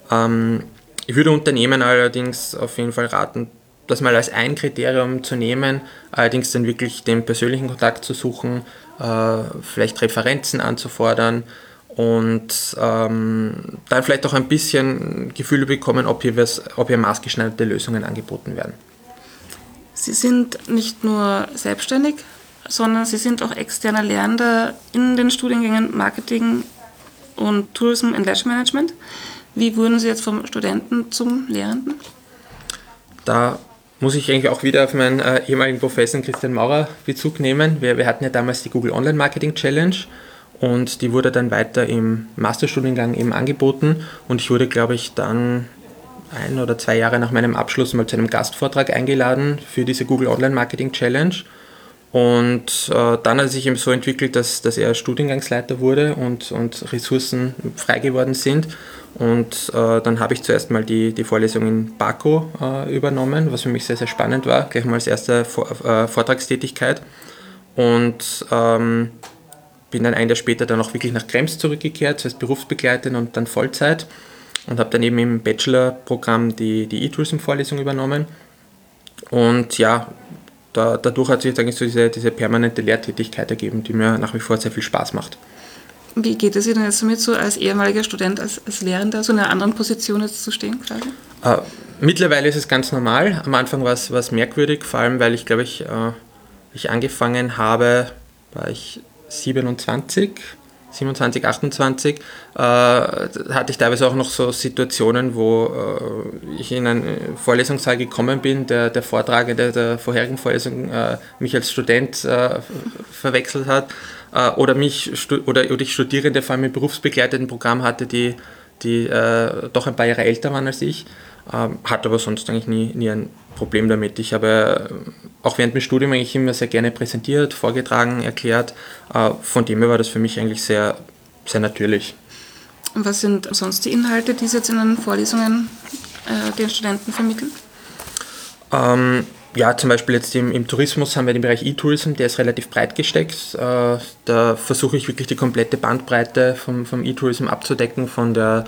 Ich würde Unternehmen allerdings auf jeden Fall raten, das mal als ein Kriterium zu nehmen, allerdings dann wirklich den persönlichen Kontakt zu suchen, vielleicht Referenzen anzufordern und dann vielleicht auch ein bisschen Gefühl bekommen, ob hier maßgeschneiderte Lösungen angeboten werden. Sie sind nicht nur selbstständig, sondern Sie sind auch externer Lehrender in den Studiengängen Marketing und Tourism and Leisure Management. Wie wurden Sie jetzt vom Studenten zum Lehrenden? Da muss ich eigentlich auch wieder auf meinen ehemaligen Professor Christian Maurer Bezug nehmen. Wir hatten ja damals die Google Online Marketing Challenge und die wurde dann weiter im Masterstudiengang eben angeboten und ich wurde, glaube ich, dann 1 oder 2 Jahre nach meinem Abschluss mal zu einem Gastvortrag eingeladen für diese Google Online Marketing Challenge. Und dann hat es sich eben so entwickelt, dass er Studiengangsleiter wurde und Ressourcen frei geworden sind. Und dann habe ich zuerst mal die Vorlesung in Baku übernommen, was für mich sehr, sehr spannend war, gleich mal als erste Vortragstätigkeit. Und bin dann ein Jahr später dann auch wirklich nach Krems zurückgekehrt, zuerst berufsbegleitend und dann Vollzeit. Und habe dann eben im Bachelorprogramm die E-Tourism-Vorlesung übernommen. Und ja, dadurch hat sich eigentlich so diese permanente Lehrtätigkeit ergeben, die mir nach wie vor sehr viel Spaß macht. Wie geht es Ihnen jetzt damit, so als ehemaliger Student, als Lehrender, so in einer anderen Position jetzt zu stehen quasi? Mittlerweile ist es ganz normal. Am Anfang war es merkwürdig, vor allem weil ich angefangen habe, war ich 27, 28, hatte ich teilweise auch noch so Situationen, wo ich in einen Vorlesungssaal gekommen bin, der Vortragende der vorherigen Vorlesung mich als Student verwechselt hat oder ich Studierende vor allem im berufsbegleiteten Programm hatte, die doch ein paar Jahre älter waren als ich, hatte aber sonst eigentlich nie ein Problem damit. Ich habe auch während dem Studium eigentlich immer sehr gerne präsentiert, vorgetragen, erklärt. Von dem her war das für mich eigentlich sehr, sehr natürlich. Und was sind sonst die Inhalte, die Sie jetzt in den Vorlesungen den Studenten vermitteln? Ja, zum Beispiel jetzt im Tourismus haben wir den Bereich E-Tourism, der ist relativ breit gesteckt. Da versuche ich wirklich die komplette Bandbreite vom E-Tourism abzudecken, von der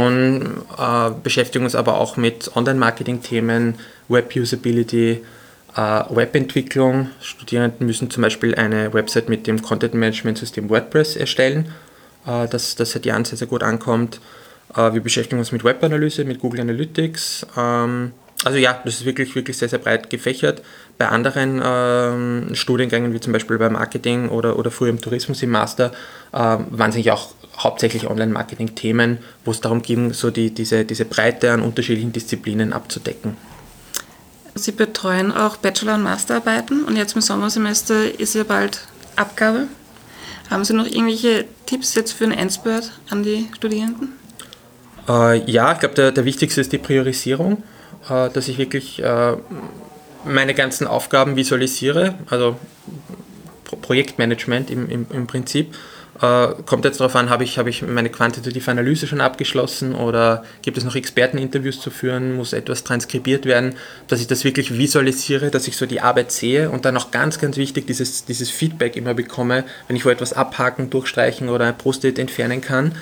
Distribution, beschäftigen uns aber auch mit Online-Marketing-Themen, Web-Usability, Webentwicklung. Studierenden müssen zum Beispiel eine Website mit dem Content-Management-System WordPress erstellen, das seit Jahren sehr, sehr gut ankommt. Wir beschäftigen uns mit Webanalyse, mit Google Analytics. Also ja, das ist wirklich, wirklich sehr, sehr breit gefächert. Bei anderen Studiengängen, wie zum Beispiel bei Marketing oder früher im Tourismus im Master, waren es eigentlich auch hauptsächlich Online-Marketing-Themen, wo es darum ging, so diese Breite an unterschiedlichen Disziplinen abzudecken. Sie betreuen auch Bachelor- und Masterarbeiten und jetzt im Sommersemester ist ja bald Abgabe. Haben Sie noch irgendwelche Tipps jetzt für einen Endspurt an die Studierenden? Ja, ich glaube, der wichtigste ist die Priorisierung, dass ich wirklich meine ganzen Aufgaben visualisiere, also Projektmanagement im Prinzip. Kommt jetzt darauf an, habe ich meine quantitative Analyse schon abgeschlossen oder gibt es noch Experteninterviews zu führen, muss etwas transkribiert werden, dass ich das wirklich visualisiere, dass ich so die Arbeit sehe und dann auch ganz, ganz wichtig dieses Feedback immer bekomme, wenn ich wo etwas abhaken, durchstreichen oder ein Post-it entfernen kann.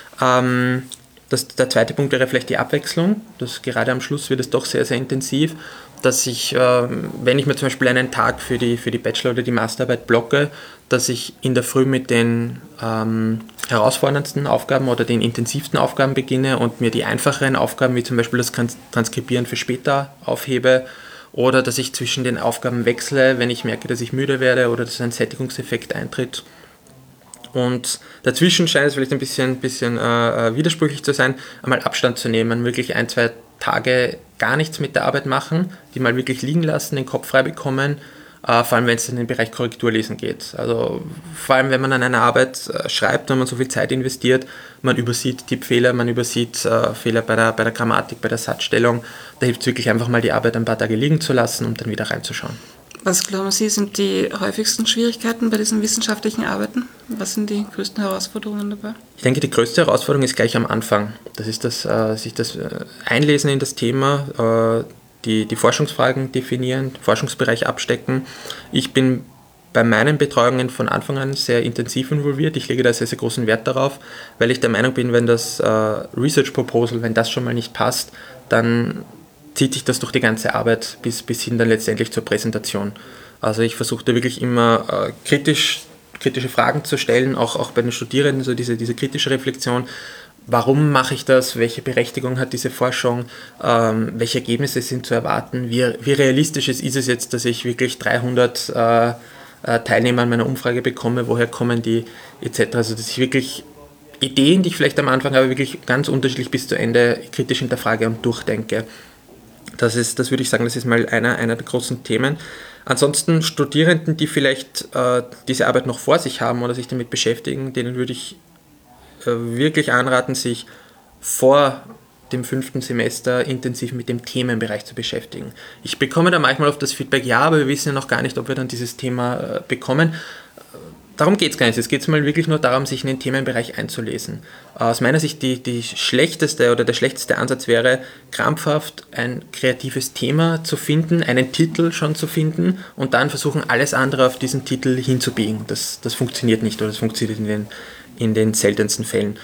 Der zweite Punkt wäre vielleicht die Abwechslung. Gerade am Schluss wird es doch sehr, sehr intensiv, dass ich, wenn ich mir zum Beispiel einen Tag für die Bachelor- oder die Masterarbeit blocke, dass ich in der Früh mit den herausforderndsten Aufgaben oder den intensivsten Aufgaben beginne und mir die einfacheren Aufgaben, wie zum Beispiel das Transkribieren für später aufhebe, oder dass ich zwischen den Aufgaben wechsle, wenn ich merke, dass ich müde werde oder dass ein Sättigungseffekt eintritt. Und dazwischen scheint es vielleicht ein bisschen widersprüchlich zu sein, einmal Abstand zu nehmen, wirklich 1-2 Tage gar nichts mit der Arbeit machen, die mal wirklich liegen lassen, den Kopf frei bekommen, vor allem wenn es in den Bereich Korrekturlesen geht. Also vor allem, wenn man an einer Arbeit schreibt, wenn man so viel Zeit investiert, man übersieht Tippfehler, man übersieht Fehler bei der Grammatik, bei der Satzstellung. Da hilft es wirklich einfach mal die Arbeit ein paar Tage liegen zu lassen und dann wieder reinzuschauen. Was glauben Sie, sind die häufigsten Schwierigkeiten bei diesen wissenschaftlichen Arbeiten? Was sind die größten Herausforderungen dabei? Ich denke, die größte Herausforderung ist gleich am Anfang. Das ist sich das Einlesen in das Thema, die Forschungsfragen definieren, den Forschungsbereich abstecken. Ich bin bei meinen Betreuungen von Anfang an sehr intensiv involviert. Ich lege da sehr, sehr großen Wert darauf, weil ich der Meinung bin, wenn das Research Proposal, wenn das schon mal nicht passt, dann zieht sich das durch die ganze Arbeit bis hin dann letztendlich zur Präsentation. Also ich versuche da wirklich immer kritische Fragen zu stellen, auch bei den Studierenden, so diese kritische Reflexion. Warum mache ich das? Welche Berechtigung hat diese Forschung? Welche Ergebnisse sind zu erwarten? Wie realistisch ist es jetzt, dass ich wirklich 300 Teilnehmer an meiner Umfrage bekomme? Woher kommen die? Etc. Also dass ich wirklich Ideen, die ich vielleicht am Anfang habe, wirklich ganz unterschiedlich bis zu Ende kritisch hinterfrage und durchdenke. Das würde ich sagen, das ist mal einer der großen Themen. Ansonsten Studierenden, die vielleicht diese Arbeit noch vor sich haben oder sich damit beschäftigen, denen würde ich wirklich anraten, sich vor dem 5. Semester intensiv mit dem Themenbereich zu beschäftigen. Ich bekomme da manchmal oft das Feedback, ja, aber wir wissen ja noch gar nicht, ob wir dann dieses Thema bekommen. Darum geht es gar nicht. Es geht mal wirklich nur darum, sich in den Themenbereich einzulesen. Aus meiner Sicht der schlechteste Ansatz wäre, krampfhaft ein kreatives Thema zu finden, einen Titel schon zu finden und dann versuchen, alles andere auf diesen Titel hinzubiegen. Das funktioniert nicht oder das funktioniert in den seltensten Fällen.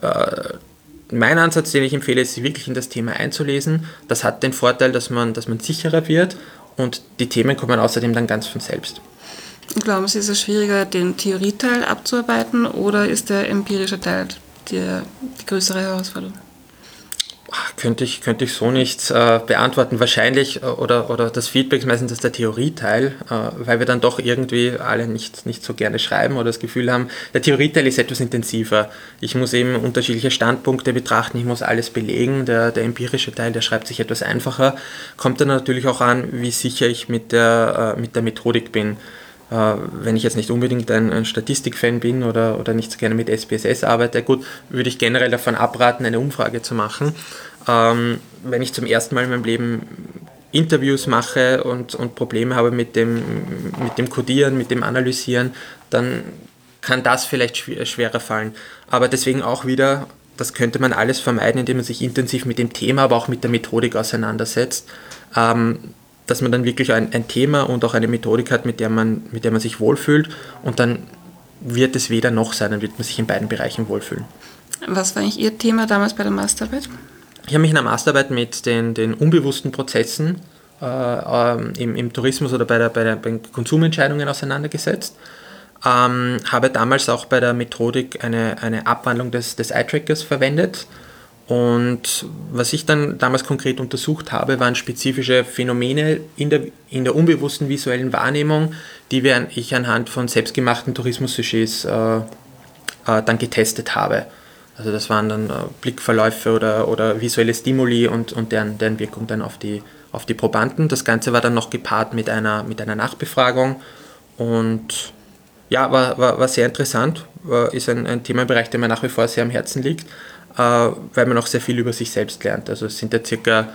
Mein Ansatz, den ich empfehle, ist, sich wirklich in das Thema einzulesen. Das hat den Vorteil, dass man sicherer wird und die Themen kommen außerdem dann ganz von selbst. Glauben Sie, ist es schwieriger, den Theorieteil abzuarbeiten oder ist der empirische Teil die größere Herausforderung? Könnte ich so nicht beantworten. Wahrscheinlich, oder das Feedback ist meistens der Theorieteil, weil wir dann doch irgendwie alle nicht so gerne schreiben oder das Gefühl haben, der Theorieteil ist etwas intensiver. Ich muss eben unterschiedliche Standpunkte betrachten, ich muss alles belegen. Der empirische Teil, der schreibt sich etwas einfacher. Kommt dann natürlich auch an, wie sicher ich mit der Methodik bin. Wenn ich jetzt nicht unbedingt ein Statistikfan bin oder nicht so gerne mit SPSS arbeite, gut, würde ich generell davon abraten, eine Umfrage zu machen. Wenn ich zum ersten Mal in meinem Leben Interviews mache und Probleme habe mit dem Codieren, mit dem Analysieren, dann kann das vielleicht schwerer fallen. Aber deswegen auch wieder, das könnte man alles vermeiden, indem man sich intensiv mit dem Thema, aber auch mit der Methodik auseinandersetzt. Dass man dann wirklich ein Thema und auch eine Methodik hat, mit der man sich wohlfühlt und dann wird es weder noch sein, dann wird man sich in beiden Bereichen wohlfühlen. Was war eigentlich Ihr Thema damals bei der Masterarbeit? Ich habe mich in der Masterarbeit mit den unbewussten Prozessen im Tourismus oder bei den Konsumentscheidungen auseinandergesetzt. Habe damals auch bei der Methodik eine Abwandlung des Eye-Trackers verwendet. Und was ich dann damals konkret untersucht habe, waren spezifische Phänomene in der unbewussten visuellen Wahrnehmung, die ich anhand von selbstgemachten Tourismussujets dann getestet habe. Also das waren dann Blickverläufe oder visuelle Stimuli und deren Wirkung dann auf die Probanden. Das Ganze war dann noch gepaart mit einer Nachbefragung und ja, war sehr interessant, ist ein Themenbereich, der mir nach wie vor sehr am Herzen liegt, weil man auch sehr viel über sich selbst lernt. Also es sind ja ca.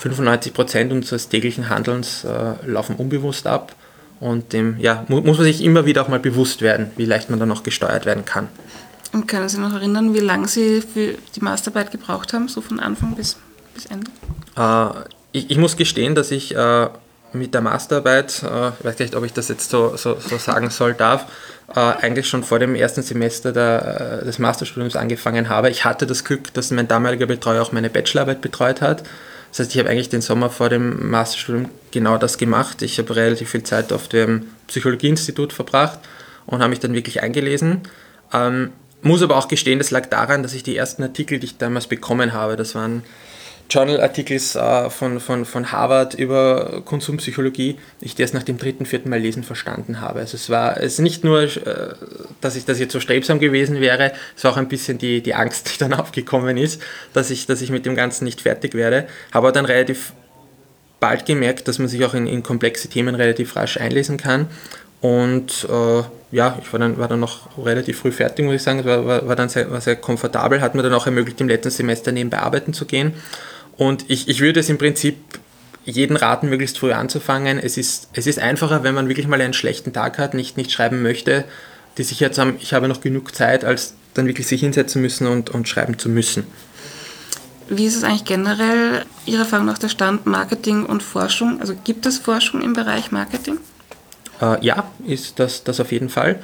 95% unseres täglichen Handelns laufen unbewusst ab und dem muss man sich immer wieder auch mal bewusst werden, wie leicht man dann auch gesteuert werden kann. Und können Sie noch erinnern, wie lange Sie für die Masterarbeit gebraucht haben, so von Anfang bis Ende? Ich muss gestehen, dass ich mit der Masterarbeit, ich weiß nicht, ob ich das jetzt so sagen darf, eigentlich schon vor dem ersten Semester des Masterstudiums angefangen habe. Ich hatte das Glück, dass mein damaliger Betreuer auch meine Bachelorarbeit betreut hat. Das heißt, ich habe eigentlich den Sommer vor dem Masterstudium genau das gemacht. Ich habe relativ viel Zeit auf dem Psychologieinstitut verbracht und habe mich dann wirklich eingelesen. Muss aber auch gestehen, das lag daran, dass ich die ersten Artikel, die ich damals bekommen habe, das waren Journal-Artikel von Harvard über Konsumpsychologie, ich die erst nach dem 3., 4. Mal lesen verstanden habe. Also es ist nicht nur, dass ich jetzt so strebsam gewesen wäre, es war auch ein bisschen die Angst, die dann aufgekommen ist, dass ich mit dem Ganzen nicht fertig werde. Habe dann relativ bald gemerkt, dass man sich auch in komplexe Themen relativ rasch einlesen kann. Und ich war dann noch relativ früh fertig, muss ich sagen. Es war dann sehr komfortabel, hat mir dann auch ermöglicht, im letzten Semester nebenbei arbeiten zu gehen. Und ich würde es im Prinzip jeden raten, möglichst früh anzufangen. Es ist einfacher, wenn man wirklich mal einen schlechten Tag hat, nicht schreiben möchte, die Sicherheit zu haben, ich habe noch genug Zeit, als dann wirklich sich hinsetzen müssen und schreiben zu müssen. Wie ist es eigentlich generell Ihrer Erfahrung nach der Stand Marketing und Forschung? Also gibt es Forschung im Bereich Marketing? Ja, ist das auf jeden Fall.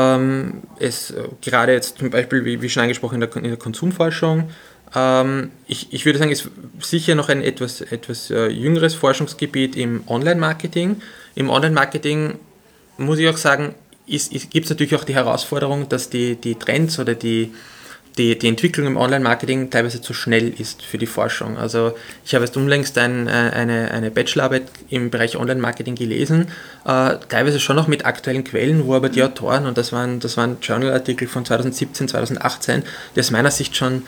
Gerade jetzt zum Beispiel, wie schon angesprochen, in der Konsumforschung, ich würde sagen, ist sicher noch ein etwas jüngeres Forschungsgebiet im Online-Marketing. Im Online-Marketing, muss ich auch sagen, gibt es natürlich auch die Herausforderung, dass die Trends oder die Entwicklung im Online-Marketing teilweise zu schnell ist für die Forschung. Also ich habe erst unlängst eine Bachelorarbeit im Bereich Online-Marketing gelesen, teilweise schon noch mit aktuellen Quellen, wo aber die Autoren, und das waren Journal-Artikel von 2017, 2018, die aus meiner Sicht schon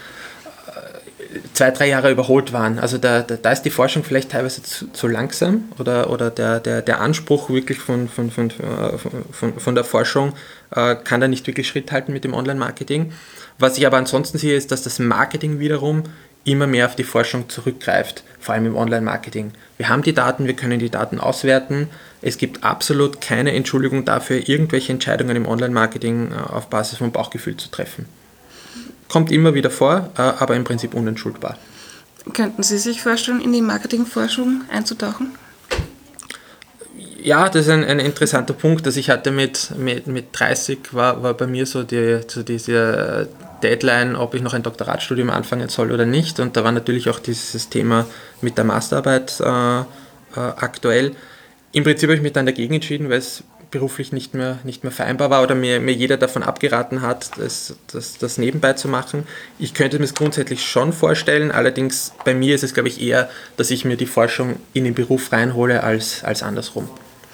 2-3 Jahre überholt waren. Also da ist die Forschung vielleicht teilweise zu langsam oder der Anspruch wirklich von der Forschung kann da nicht wirklich Schritt halten mit dem Online-Marketing. Was ich aber ansonsten sehe, ist, dass das Marketing wiederum immer mehr auf die Forschung zurückgreift, vor allem im Online-Marketing. Wir haben die Daten, wir können die Daten auswerten. Es gibt absolut keine Entschuldigung dafür, irgendwelche Entscheidungen im Online-Marketing auf Basis von Bauchgefühl zu treffen. Kommt immer wieder vor, aber im Prinzip unentschuldbar. Könnten Sie sich vorstellen, in die Marketingforschung einzutauchen? Ja, das ist ein interessanter Punkt. Also ich hatte mit 30 war bei mir so diese Deadline, ob ich noch ein Doktoratstudium anfangen soll oder nicht. Und da war natürlich auch dieses Thema mit der Masterarbeit aktuell. Im Prinzip habe ich mich dann dagegen entschieden, weil es beruflich nicht mehr vereinbar war oder mir jeder davon abgeraten hat, das nebenbei zu machen. Ich könnte mir das grundsätzlich schon vorstellen, allerdings bei mir ist es, glaube ich, eher, dass ich mir die Forschung in den Beruf reinhole als andersrum.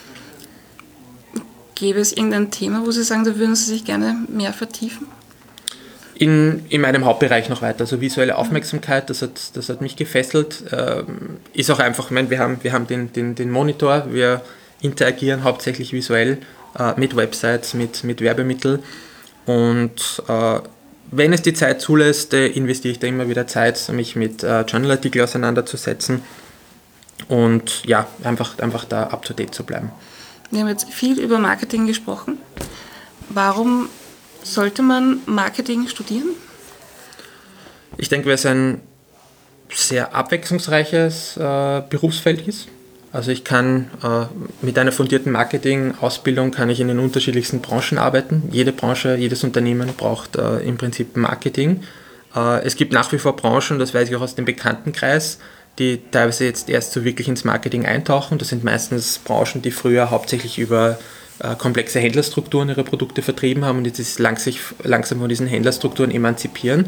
Gäbe es irgendein Thema, wo Sie sagen, da würden Sie sich gerne mehr vertiefen? In meinem Hauptbereich noch weiter, also visuelle Aufmerksamkeit, das hat mich gefesselt. Ist auch einfach, ich meine, wir haben den Monitor, wir interagieren hauptsächlich visuell mit Websites, mit Werbemitteln und wenn es die Zeit zulässt, investiere ich da immer wieder Zeit, mich mit Journalartikeln auseinanderzusetzen und ja, einfach da up to date zu bleiben. Wir haben jetzt viel über Marketing gesprochen. Warum sollte man Marketing studieren? Ich denke, weil es ein sehr abwechslungsreiches Berufsfeld ist. Also ich kann mit einer fundierten Marketing-Ausbildung kann ich in den unterschiedlichsten Branchen arbeiten. Jede Branche, jedes Unternehmen braucht im Prinzip Marketing. Es gibt nach wie vor Branchen, das weiß ich auch aus dem Bekanntenkreis, die teilweise jetzt erst so wirklich ins Marketing eintauchen. Das sind meistens Branchen, die früher hauptsächlich über komplexe Händlerstrukturen ihre Produkte vertrieben haben und jetzt ist langsam von diesen Händlerstrukturen emanzipieren.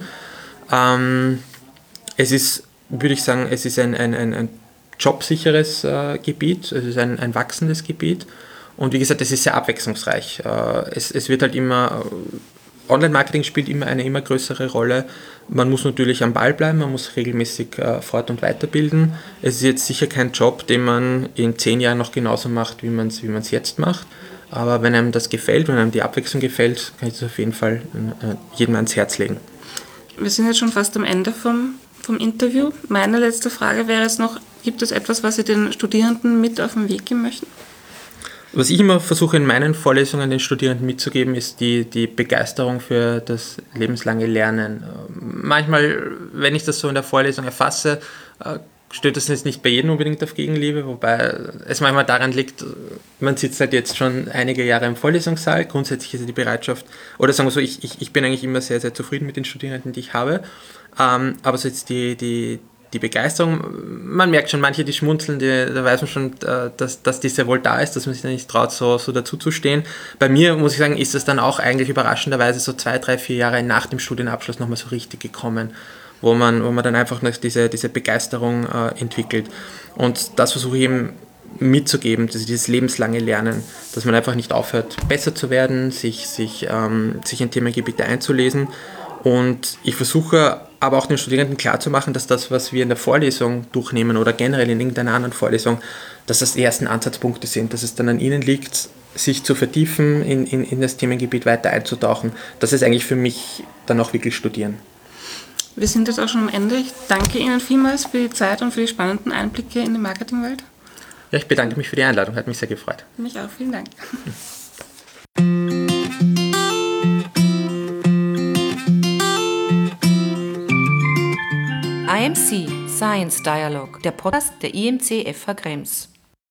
Es ist, würde ich sagen, es ist ein jobsicheres Gebiet, es ist ein wachsendes Gebiet und wie gesagt, es ist sehr abwechslungsreich. Es wird halt immer, Online-Marketing spielt immer eine immer größere Rolle. Man muss natürlich am Ball bleiben, man muss regelmäßig fort- und weiterbilden. Es ist jetzt sicher kein Job, den man in 10 Jahren noch genauso macht, wie man es jetzt macht. Aber wenn einem das gefällt, wenn einem die Abwechslung gefällt, kann ich das auf jeden Fall jedem ans Herz legen. Wir sind jetzt schon fast am Ende vom Interview. Meine letzte Frage wäre jetzt noch, gibt es etwas, was Sie den Studierenden mit auf den Weg geben möchten? Was ich immer versuche in meinen Vorlesungen den Studierenden mitzugeben, ist die Begeisterung für das lebenslange Lernen. Manchmal, wenn ich das so in der Vorlesung erfasse, stößt das jetzt nicht bei jedem unbedingt auf Gegenliebe, wobei es manchmal daran liegt, man sitzt halt jetzt schon einige Jahre im Vorlesungssaal, grundsätzlich ist die Bereitschaft, oder sagen wir so, ich bin eigentlich immer sehr, sehr zufrieden mit den Studierenden, die ich habe, aber so jetzt die Begeisterung, man merkt schon, manche, die schmunzeln, da weiß man schon, dass die sehr wohl da ist, dass man sich da nicht traut, so dazu zu stehen. Bei mir, muss ich sagen, ist das dann auch eigentlich überraschenderweise so 2, 3, 4 Jahre nach dem Studienabschluss nochmal so richtig gekommen, wo man dann einfach noch diese Begeisterung entwickelt. Und das versuche ich eben mitzugeben, dieses lebenslange Lernen, dass man einfach nicht aufhört, besser zu werden, sich in Themengebiete einzulesen. Und ich versuche aber auch den Studierenden klarzumachen, dass das, was wir in der Vorlesung durchnehmen oder generell in irgendeiner anderen Vorlesung, dass das die ersten Ansatzpunkte sind, dass es dann an ihnen liegt, sich zu vertiefen, in das Themengebiet weiter einzutauchen. Das ist eigentlich für mich dann auch wirklich Studieren. Wir sind jetzt auch schon am Ende. Ich danke Ihnen vielmals für die Zeit und für die spannenden Einblicke in die Marketingwelt. Ja, ich bedanke mich für die Einladung, hat mich sehr gefreut. Mich auch, vielen Dank. IMC Science Dialogue, der Podcast der IMC FH Krems.